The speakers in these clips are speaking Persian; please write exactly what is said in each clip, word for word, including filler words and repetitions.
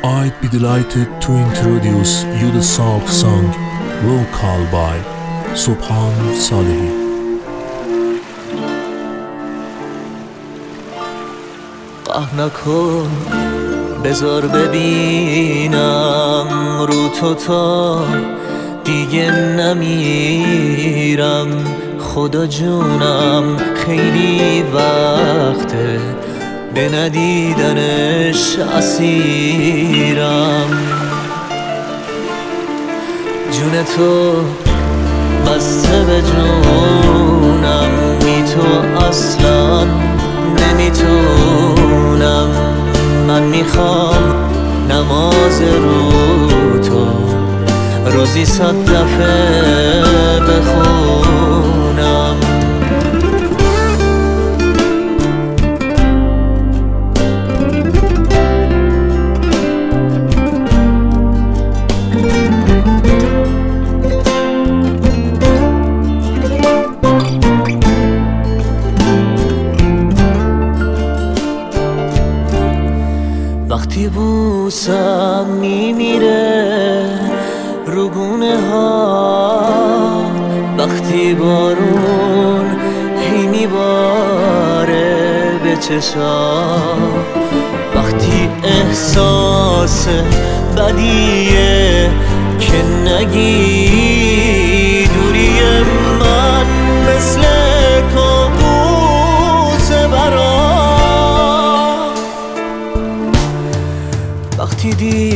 I'd be delighted to introduce you the Salk song, vocal by Subhan Salehi. قهر نکن بذار ببینم رو تو تا دیگه نمیرم. خدا جونم خیلی وقته به ندیدنش اسیرم. جون تو بسته به جونم، بی تو اصلا نمیتونم. من میخوام نماز رو تو روزی صد دفعه بخونم. وقتی بوسم میمیره رو گونه ها، وقتی بارون هی میباره به چشام، وقتی احساس بدیه که نگی دوری من مثل کابوس برام. وقتی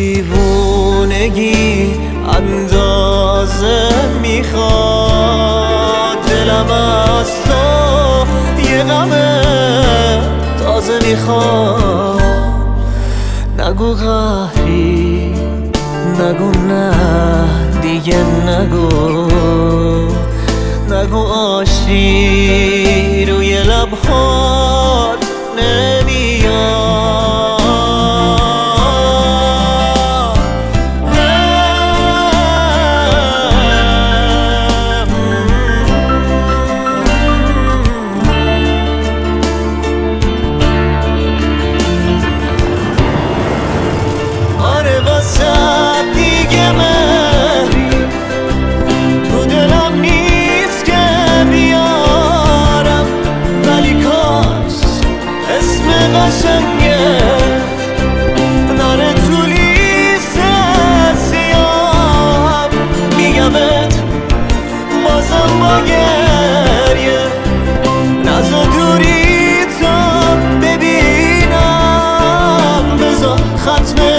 دیوونگی اندازه میخواد، دلم از تو یه غم تازه میخواد. نگو قهری، نگو نه دیگه نگو، نگو آشتی روی لبهات نمیاد. قشنگه نره تو لیست سیاه، میگمت بازم با گریه. نزا دوری تا ببینم، بزا ختم